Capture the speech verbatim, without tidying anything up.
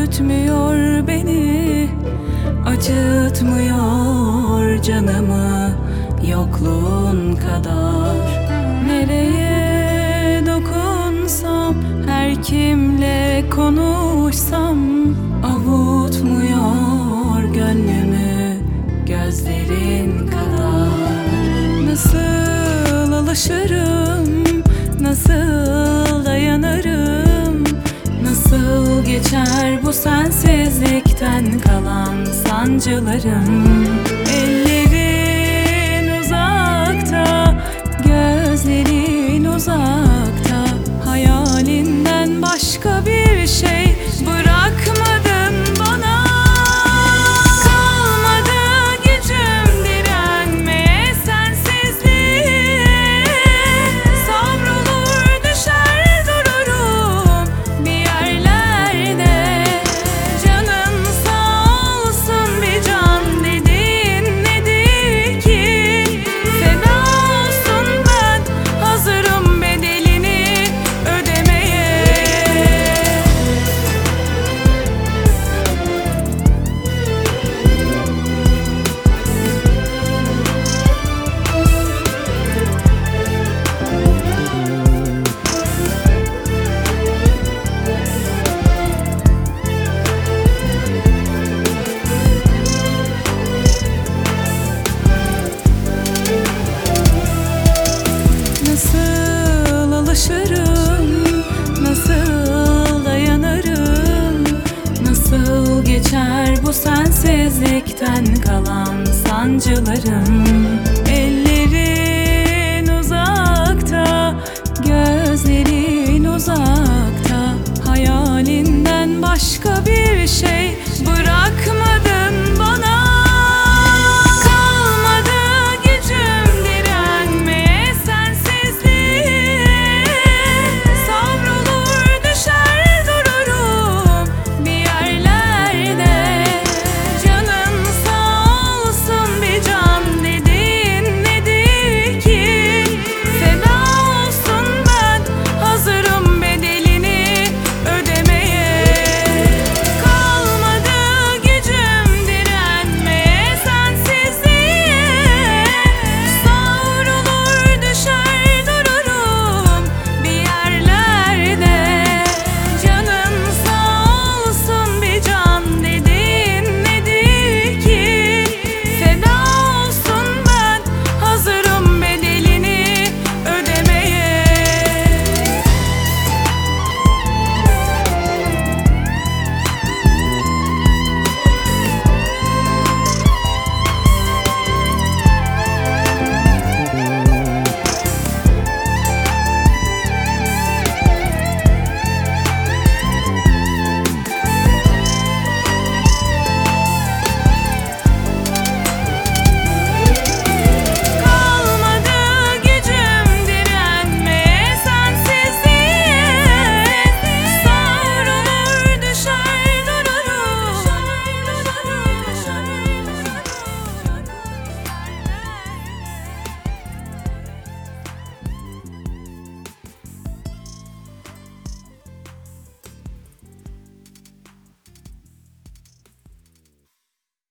ürkütmüyor beni, acıtmıyor canımı yokluğun kadar. Nereye dokunsam, her kimle konuşsam, avutmuyor gönlümü gözlerin kadar. Nasıl alışırım, nasıl dayanırım, nasıl geçer bu sensizlikten kalan sancılarım? Ellerin uzakta, gözlerin uzakta, hayalinden başka bir şey bırakmadın bana. Kalmadı gücüm direnmeye sensizliğe, savrulur düşer dururum bir yerlerde. Canın sağ olsun bir can dediğin nedir ki? Feda olsun ben hazırım bedelini ödemeye. Nasıl alışırım, nasıl dayanırım, nasıl geçer bu sensizlikten kalan sancılarım?